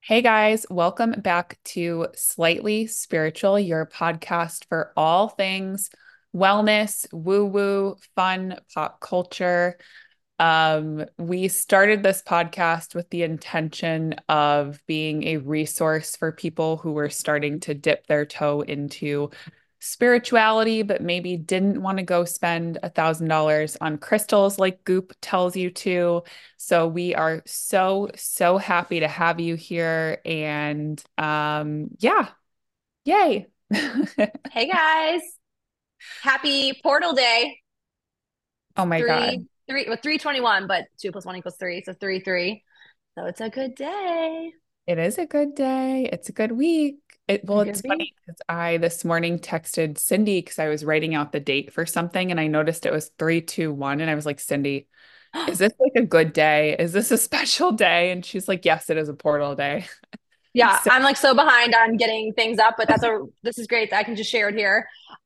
Hey guys, welcome back to Slightly Spiritual, your podcast for all things wellness, woo-woo, fun, pop culture. We started this podcast with the intention of being a resource for people who were starting to dip their toe into spirituality, but maybe didn't want to go spend $1,000 on crystals like Goop tells you to. So we are so happy to have you here. And yeah, yay. Hey guys, happy Portal Day. Oh my God. Well, 321, but 2 + 1 = 3, so 3 3. So it's a good day. It is a good day. It's a good week. A It's good week. funny because I this morning texted Cindy because I was writing out the date for something and I noticed it was 321. And I was like, Cindy, is this like a good day? Is this a special day? And she's like, yes, it is a portal day. Yeah, So, I'm like so behind on getting things up, but this is great that I can just share it here.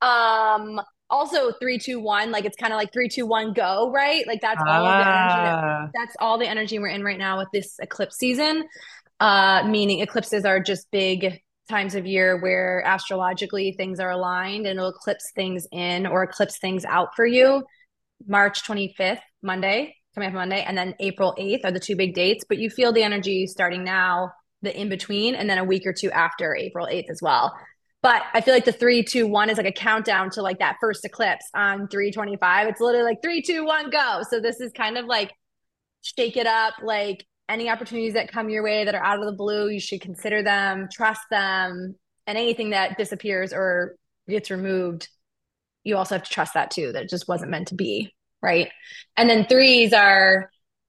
Also 3 2 1, like it's kind of like 3 2 1 go, right? Like ah, that's all the energy we're in right now with this eclipse season. Meaning eclipses are just big times of year where astrologically things are aligned and it'll eclipse things in or eclipse things out for you. March 25th, Monday, coming up Monday, and then April 8th are the two big dates. But you feel the energy starting now, the in between, and then a week or two after April 8th as well. But I feel like the 3 2 1 is like a countdown to like that first eclipse on 3/25. It's literally like 3 2 1 go. So this is kind of like shake it up. Like any opportunities that come your way that are out of the blue, you should consider them, trust them, and anything that disappears or gets removed, you also have to trust that too, that it just wasn't meant to be, right? And then threes are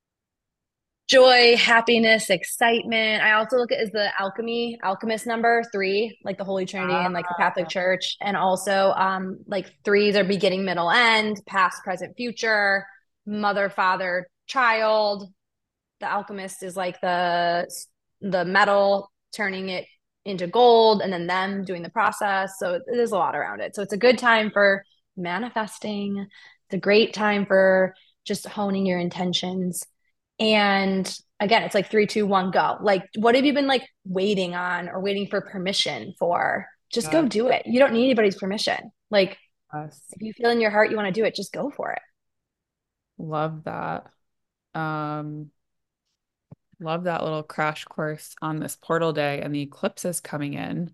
joy, happiness, excitement. I also look at it as the alchemist number three, like the Holy Trinity and like the Catholic Church. And also like threes are beginning, middle, end, past, present, future, mother, father, child. The alchemist is like the metal turning it into gold and then them doing the process. So there's a lot around it. So it's a good time for manifesting. It's a great time for just honing your intentions. And again, it's like 3 2 1 go. Like what have you been like waiting on or waiting for permission for? Just go God, do it. You don't need anybody's permission. Like yes. if you feel in your heart you want to do it, just go for it. Love that. Um, love that little crash course on this portal day and the eclipses coming in.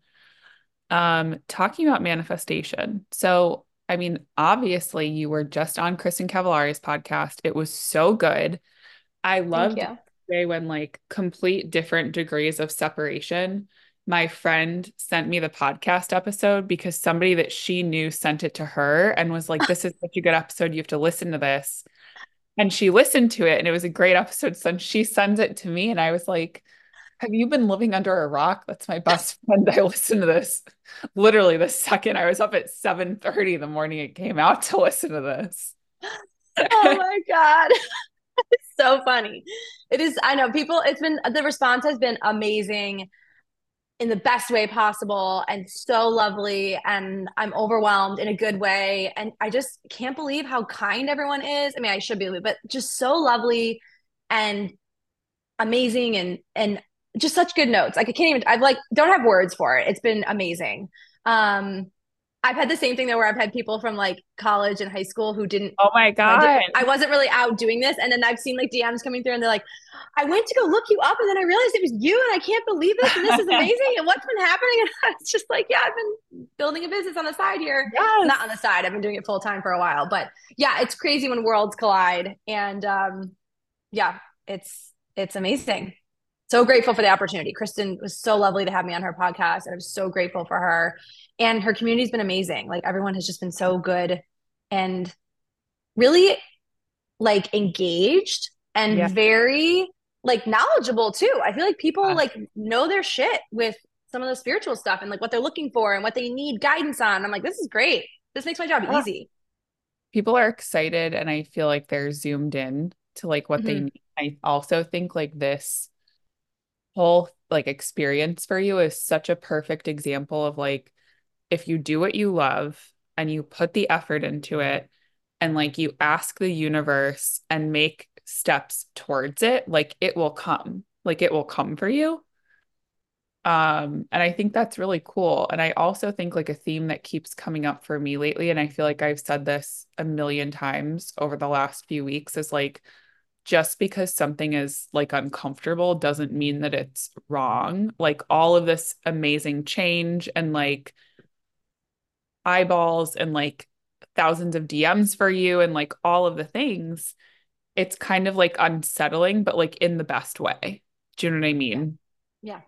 Talking about manifestation. So, I mean, obviously, you were just on Kristen Cavallari's podcast. It was so good. I Thank loved you. they when like complete different degrees of separation. My friend sent me the podcast episode because somebody that she knew sent it to her and was like, "This is such a good episode. You have to listen to this." And she listened to it, and it was a great episode. So she sends it to me, and I was like, have you been living under a rock? That's my best friend. I listened to this literally the second I was up at 7:30 the morning it came out to listen to this. Oh my God. So funny. It is, I know people, it's been, the response has been amazing in the best way possible and so lovely. And I'm overwhelmed in a good way. And I just can't believe how kind everyone is. I mean, I should be, but just so lovely and amazing and just such good notes. Like I can't even, I've like, don't have words for it. It's been amazing. Um, I've had the same thing though, where I've had people from like college and high school who didn't Oh my know God. I wasn't really out doing this. And then I've seen like DMs coming through and they're like, I went to go look you up and then I realized it was you and I can't believe this and this is amazing and what's been happening. And I was just like, yeah, I've been building a business on the side here. Yes. Not on the side. I've been doing it full time for a while. But yeah, it's crazy when worlds collide. And yeah, it's amazing. So grateful for the opportunity. Kristen was so lovely to have me on her podcast, and I'm so grateful for her. And her community's been amazing. Like everyone has just been so good and really like engaged and Yeah. very like knowledgeable too. I feel like people like know their shit with some of the spiritual stuff and like what they're looking for and what they need guidance on. I'm like, this is great. This makes my job Yeah. easy. People are excited and I feel like they're zoomed in to like what they Mm-hmm. need. I also think like this whole like experience for you is such a perfect example of like if you do what you love and you put the effort into it and like you ask the universe and make steps towards it, like it will come. Like it will come for you. And I think that's really cool. And I also think like a theme that keeps coming up for me lately, and I feel like I've said this a million times over the last few weeks, is like just because something is like uncomfortable doesn't mean that it's wrong. Like all of this amazing change and like eyeballs and like thousands of DMs for you and like all of the things, it's kind of like unsettling, but like in the best way. Do you know what I Yeah. mean? Yeah.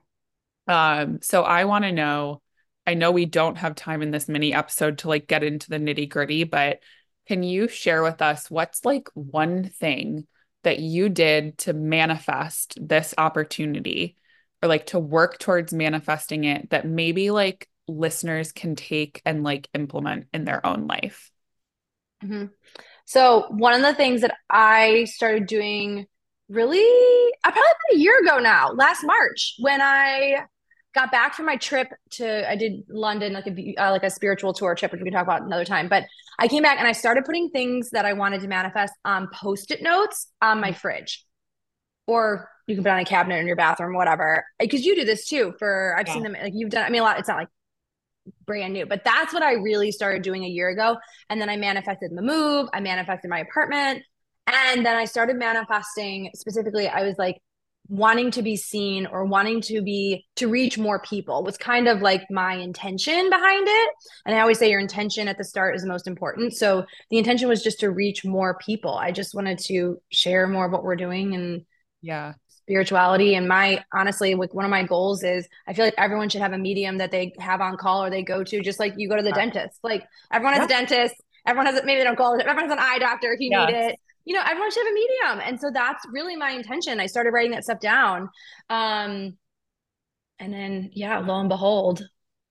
So I want to know, I know we don't have time in this mini episode to like get into the nitty-gritty, but can you share with us what's like one thing that you did to manifest this opportunity or like to work towards manifesting it that maybe like listeners can take and like implement in their own life? Mhm. So one of the things that I started doing really, probably about a year ago now, last March, when I got back from my trip I did London, like a spiritual tour trip, which we can talk about another time. But I came back and I started putting things that I wanted to manifest on Post-it notes on my fridge, or you can put it on a cabinet in your bathroom, whatever. Because you do this too. I've seen Yeah. them like you've done. I mean, a lot. It's not like brand new, but that's what I really started doing a year ago. And then I manifested the move, I manifested my apartment, and then I started manifesting specifically. I was like wanting to be seen or wanting to reach more people was kind of like my intention behind it. And I always say your intention at the start is the most important. So the intention was just to reach more people. I just wanted to share more of what we're doing and Yeah. spirituality. And my honestly, like one of my goals is I feel like everyone should have a medium that they have on call or they go to, just like you go to the dentist. Like everyone has Yeah. a dentist, everyone has maybe they don't call it, everyone has an eye doctor if you need Yes. it. You know, everyone should have a medium. And so that's really my intention. I started writing that stuff down. Um, and then yeah, lo and behold,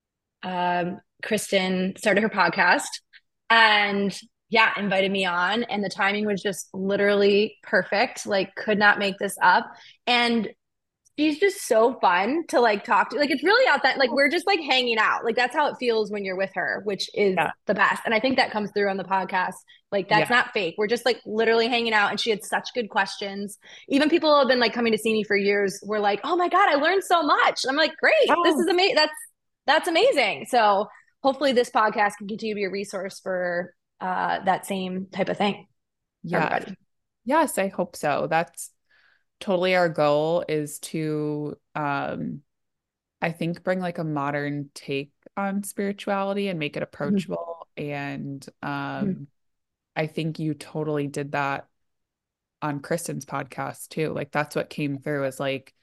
Kristen started her podcast and yeah, invited me on. And the timing was just literally perfect. Like, could not make this up. And she's just so fun to like talk to. Like, it's really out that like we're just like hanging out. Like, that's how it feels when you're with her, which is Yeah. the best. And I think that comes through on the podcast. Like, that's Yeah. not fake. We're just like literally hanging out. And she had such good questions. Even people who have been like coming to see me for years were like, oh my God, I learned so much. I'm like, great. This is Yes. amazing. That's amazing. So hopefully this podcast can continue to be a resource for that same type of thing for Yes. everybody. Yes, I hope so. That's totally our goal is to I think bring like a modern take on spirituality and make it Mhm. approachable. And Mhm. I think you totally did that on Kristen's podcast too. Like that's what came through is like,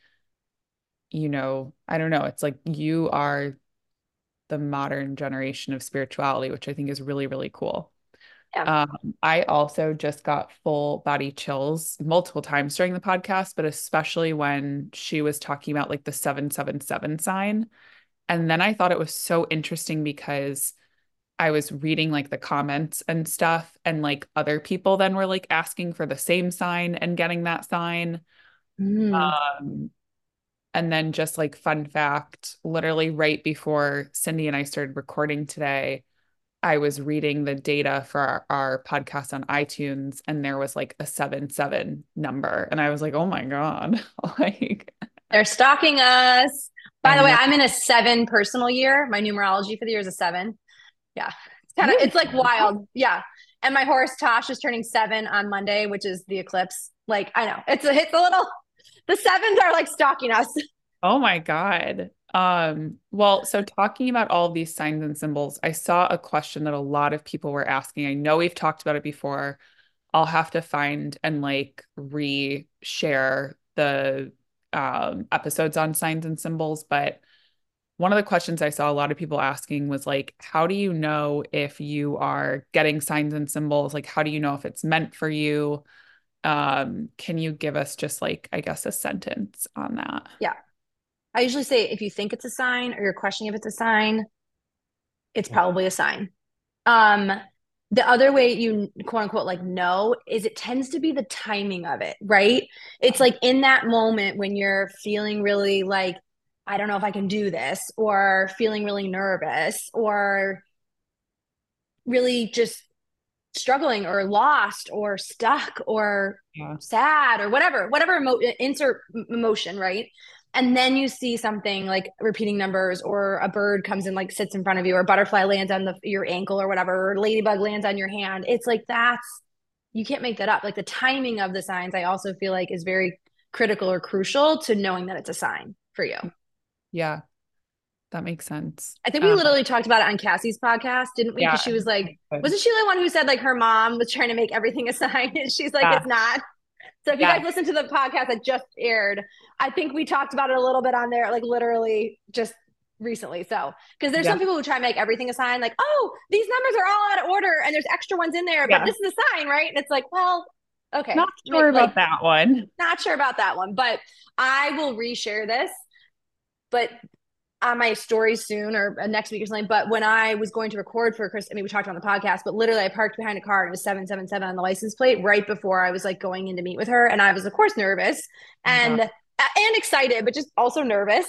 I don't know, it's like you are the modern generation of spirituality, which I think is really, really cool. Yeah. I also just got full body chills multiple times during the podcast, but especially when she was talking about like the 777 sign. And then I thought it was so interesting because I was reading like the comments and stuff, and like other people then were like asking for the same sign and getting that sign. Mm. Um, and then just like fun fact, literally right before Cindy and I started recording today, I was reading the data for our podcast on iTunes, and there was like a 7-7 number. And I was like, oh my God. Like, They're stalking us. By I the way, know. I'm in a 7 personal year. My numerology for the year is a 7. Yeah. You It's like have that? wild. Yeah. And my horse Tosh is turning 7 on Monday, which is the eclipse. Like, I know. It's a little the sevens are like stalking us. Oh my God. Well, so talking about all of these signs and symbols, I saw a question that a lot of people were asking. I know we've talked about it before. I'll have to find and like re-share the episodes on signs and symbols, but one of the questions I saw a lot of people asking was like, how do you know if you are getting signs and symbols? Like, how do you know if it's meant for you? Can you give us just like, I guess, a sentence on that? Yeah. I usually say if you think it's a sign or you're questioning if it's a sign, it's probably a sign. Um, the other way you quote unquote like know is it tends to be the timing of it, right? It's like in that moment when you're feeling really like, I don't know if I can do this, or feeling really nervous, or really just struggling, or lost, or stuck, or Yeah. sad, or whatever, insert emotion, right? And then you see something like repeating numbers, or a bird comes and like sits in front of you, or a butterfly lands on your ankle or whatever, or ladybug lands on your hand. It's like, you can't make that up. Like the timing of the signs, I also feel like is very critical or crucial to knowing that it's a sign for you. Yeah, that makes sense. I think we literally talked about it on Cassie's podcast, didn't we? Because Yeah. she was like, wasn't she the one who said like her mom was trying to make everything a sign? And she's like, Yeah. it's not. So if you Yeah. guys listen to the podcast that just aired, I think we talked about it a little bit on there, like literally just recently. So, because there's Yeah. some people who try and make everything a sign, like, oh, these numbers are all out of order and there's extra ones in there, but Yeah. this is a sign, right? And it's like, well, Not okay, sure like about that one. not sure about that one, but I will reshare this, but on my stories soon or next week or something. But when I was going to record for Chris, I mean, we talked on the podcast, but literally I parked behind a car and it was 777 on the license plate right before I was like going in to meet with her. And I was, of course, nervous Oh my God. and excited, but just also nervous.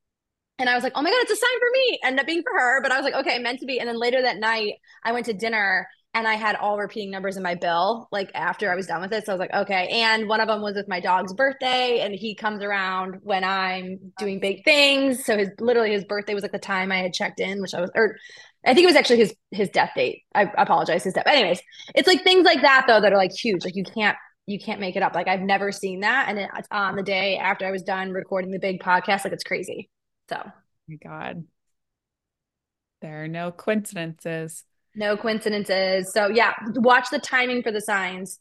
And I was like, oh my God, it's a sign for me. Ended up being for her. But I was like, okay, meant to be. And then later that night, I went to dinner and I had all repeating numbers in my bill, like after I was done with it. So I was like, okay. And one of them was with my dog's birthday. And he comes around when I'm doing big things. So his birthday was like the time I had checked in, or I think it was actually his death date. I apologize, his death. But anyways, it's like things like that though that are like huge. Like you can't make it up. Like I've never seen that. And it's on the day after I was done recording the big podcast. Like it's crazy. So, Oh my God. There are no coincidences. no coincidences. So, yeah, watch the timing for the signs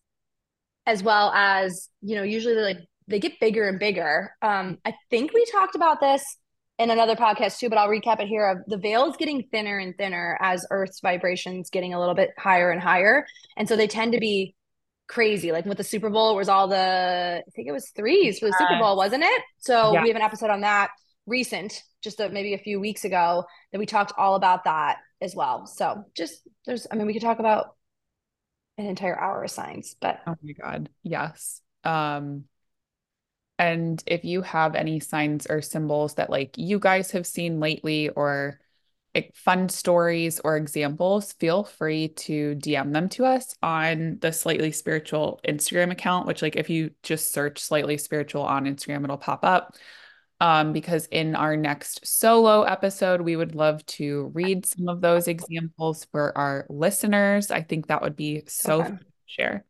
as well as, usually they get bigger and bigger. I think we talked about this in another podcast too, but I'll recap it here. Of the veil is getting thinner and thinner as Earth's vibrations getting a little bit higher and higher. And so they tend to be crazy. Like with the Super Bowl, it was I think it was threes for the Super Bowl, Yes. wasn't it? So Yeah. we have an episode on that recent, just maybe a few weeks ago, that we talked all about that as well. So we could talk about an entire hour of science, but Oh my God. Yes. And if you have any signs or symbols that like you guys have seen lately or like fun stories or examples, feel free to DM them to us on the Slightly Spiritual Instagram account, which like if you just search Slightly Spiritual on Instagram, it'll pop up. Because in our next solo episode, we would love to read some of those examples for our listeners. I think that would be so so fun fun. to share.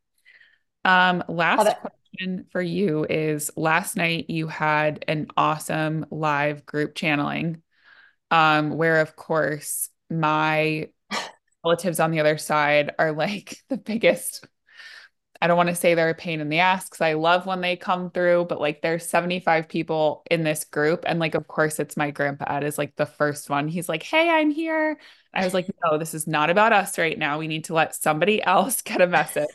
Love Last it. question for you is last night you had an awesome live group channeling, where of course my relatives on the other side are like the biggest. I don't want to say they're a pain in the ass because I love when they come through, but like there's 75 people in this group. And like, of course, it's my grandpa Ed is like the first one. He's like, hey, I'm here. I was like, no, this is not about us right now. We need to let somebody else get a message.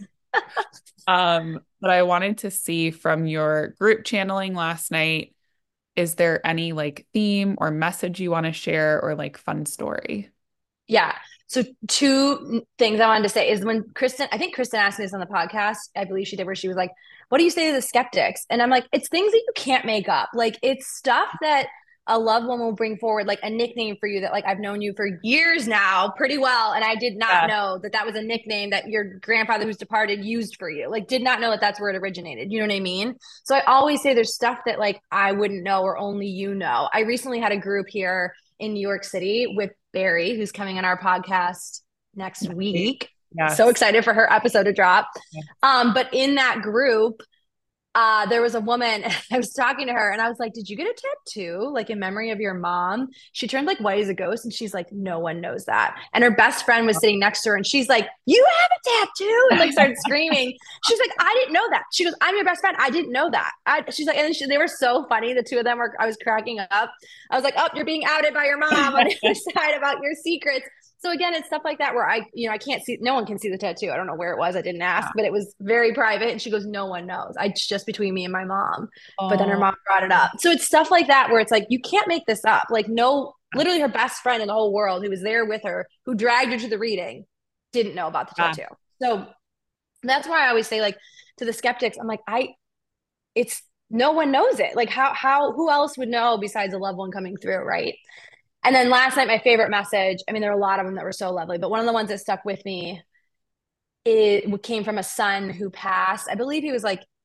But I wanted to see from your group channeling last night, is there any like theme or message you want to share or like fun story? Yeah. So two things I wanted to say is I think Kristen asked me this on the podcast. I believe she did, where she was like, what do you say to the skeptics? And I'm like, it's things that you can't make up. Like it's stuff that a loved one will bring forward, like a nickname for you that like I've known you for years now pretty well. And I did not Yeah. know that was a nickname that your grandfather who's departed used for you. Like did not know that that's where it originated. You know what I mean? So I always say there's stuff that like I wouldn't know or only you know. I recently had a group here in New York City with Barry, who's coming on our podcast next week. So Yes. excited for her episode to drop. Yes. But in that group, there was a woman, I was talking to her and I was like, did you get a tattoo like in memory of your mom? She turned like white as a ghost and she's like, no one knows that. And her best friend was sitting next to her and she's like, you have a tattoo, and like started screaming. She's like, I didn't know that. She goes, I'm your best friend. I didn't know that. She's like, and then they were so funny. The two of them I was cracking up. I was like, oh, you're being outed by your mom on the other side about your secrets. So again, it's stuff like that where I can't see, no one can see the tattoo. I don't know where it was. I didn't ask, but it was very private. And she goes, no one knows. It's just between me and my mom. But then her Oh, mom brought it up. So it's stuff like that where it's like, you can't make this up. Like no, literally her best friend in the whole world who was there with her, who dragged her to the reading, didn't know about the yeah. tattoo. So that's why I always say like to the skeptics, I'm like, it's no one knows it. Like who else would know besides a loved one coming through, right? And then last night, my favorite message, I mean, there are a lot of them that were so lovely, but one of the ones that stuck with me, it came from a son who passed. I believe he was like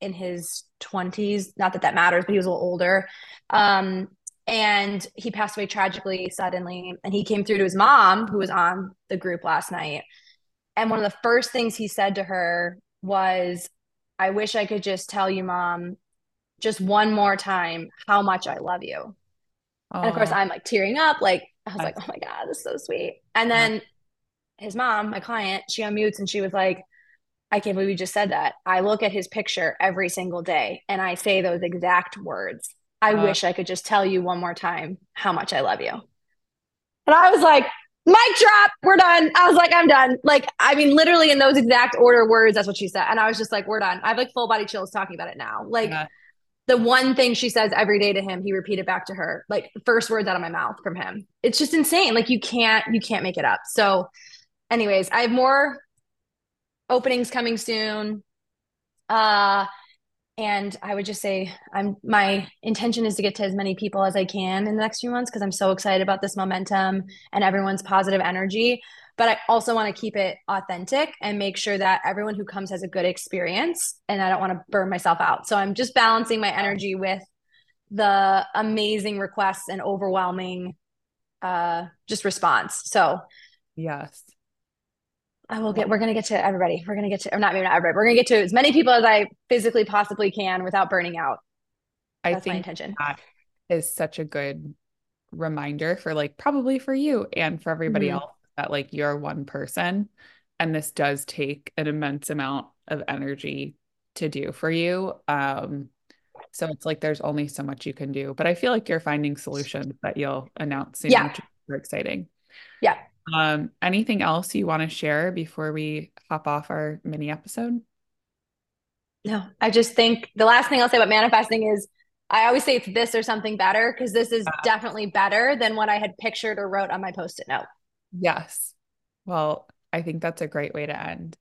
in his 20s. Not that that matters, but he was a little older. Um, and he passed away tragically, suddenly. And he came through to his mom, who was on the group last night. And one of the first things he said to her was, I wish I could just tell you, Mom, just one more time how much I love you. And of course, Oh, I'm like tearing up. Like, I was like, that's, oh my God, this is so sweet. And yeah. then his mom, my client, she unmutes and she was like, I can't believe you just said that. I look at his picture every single day and I say those exact words. I Uh, wish I could just tell you one more time how much I love you. And I was like, mic drop, we're done. I was like, I'm done. Like, I mean, literally in those exact order words, that's what she said. And I was just like, we're done. I have like full body chills talking about it now. Like, yeah, the one thing she says every day to him, he repeated back to her, like first words out of my mouth from him. It's just insane. Like you can't make it up. So, anyways, I have more openings coming soon. Uh, and I would just say my intention is to get to as many people as I can in the next few months because I'm so excited about this momentum and everyone's positive energy. But I also want to keep it authentic and make sure that everyone who comes has a good experience. And I don't want to burn myself out. So I'm just balancing my energy with the amazing requests and overwhelming just response. So yes. we're gonna get to everybody. We're gonna get to, or not maybe not everybody. We're gonna get to as many people as I physically possibly can without burning out. I That's my think intention. that is such a good reminder for like probably for you and for everybody Mm-hmm. else that like you're one person and this does take an immense amount of energy to do for you. So it's like there's only so much you can do, but I feel like you're finding solutions that you'll announce soon, Yeah. which is super exciting. Yeah. Anything else you want to share before we hop off our mini episode? No, I just think the last thing I'll say about manifesting is I always say it's this or something better because this is definitely better than what I had pictured or wrote on my post-it note. Yes. Well, I think that's a great way to end.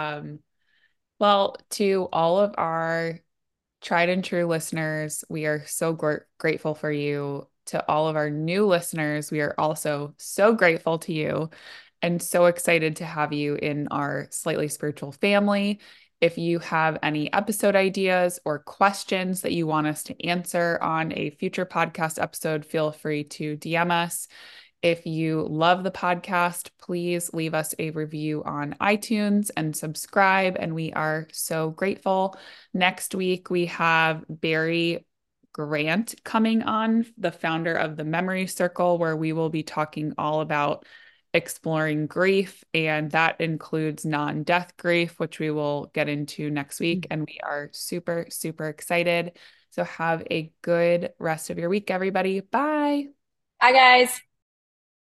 Well, to all of our tried and true listeners, we are so grateful for you. To all of our new listeners, we are also so grateful to you and so excited to have you in our Slightly Spiritual family. If you have any episode ideas or questions that you want us to answer on a future podcast episode, feel free to DM us. If you love the podcast, please leave us a review on iTunes and subscribe. And we are so grateful. Next week, we have Barry Grant coming on, the founder of the Memory Circle, where we will be talking all about exploring grief. And that includes non-death grief, which we will get into next week. And we are super, super excited. So have a good rest of your week, everybody. Bye. Hi, guys.